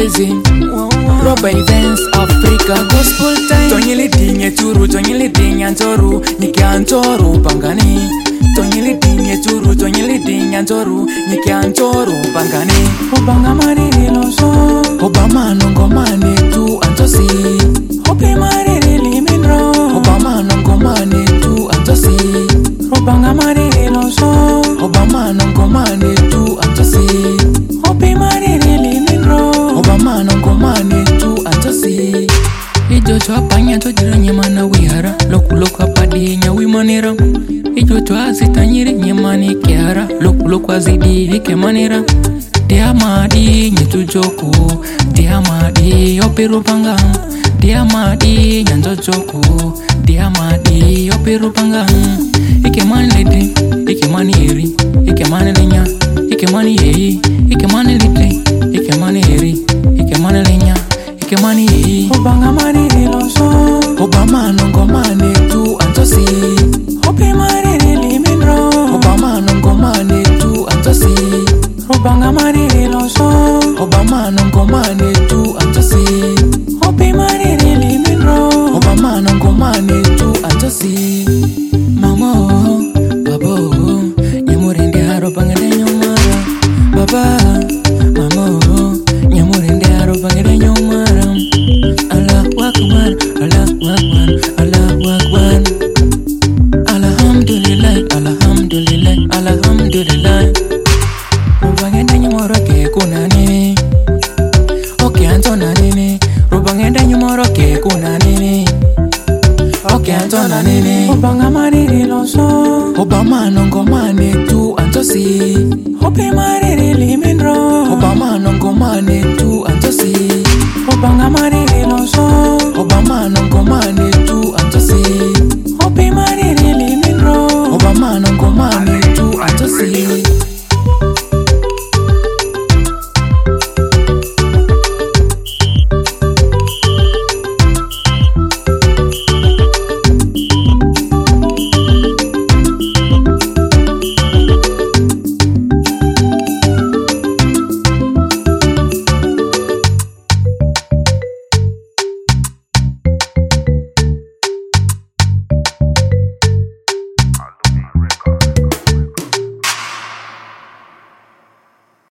Chelsea. Roba Events Africa Gospel Time. Tonyili dinye churu, tonyili dinye antoru, nyike antoru pangani. Tonyili dinye churu, tonyili dinye antoru, nyike antoru pangani. Obanga mariri loso, Obama nongomane tu antosi. Hope mariri liminro, Obama nongomane tu antosi. Obanga mariri loso, Obama nongomane tu antosi. Hope mariri liminro, Obama nongomane tu antosi. Ijo chwa panya to jiranye mana wihara, loku apadi nya wimonera. Ijo chwa asitanyiri nyemani kiara, loku azidi hike manera. Diamadi nyetujoko, diamadi operu panga. Diamadi nyanjojoko, diamadi operu panga. Ike mani lidi, ike mani eri, ike mani lenya, ike mani yei, ike mani lidi, ike mani eri, ike mani lenya, ike mani yei. Obanga mariri loso, Obama nongomane tu antosi. Hope mariri liminro, Obama nongomane tu antosi. Obanga mariri loso, Obama nongomane tu antosi. Hope mariri liminro, Obama nongomane tu antosi. Mamo, babo, nyamurende haro pangede nyomara. Baba, mamo, nyamurende haro pangede nyomara. Allahu Akbar, Allahu Akbar, Allahu Akbar. Alhamdulillah, Alhamdulillah, Alhamdulillah. Rubangende nyomoro ke kunani. Oke antona nini. Rubangende nyomoro ke kunani. Oke antona nini. Obanga mariri loso, Obama nongomane tu antosi. Hope mariri limi.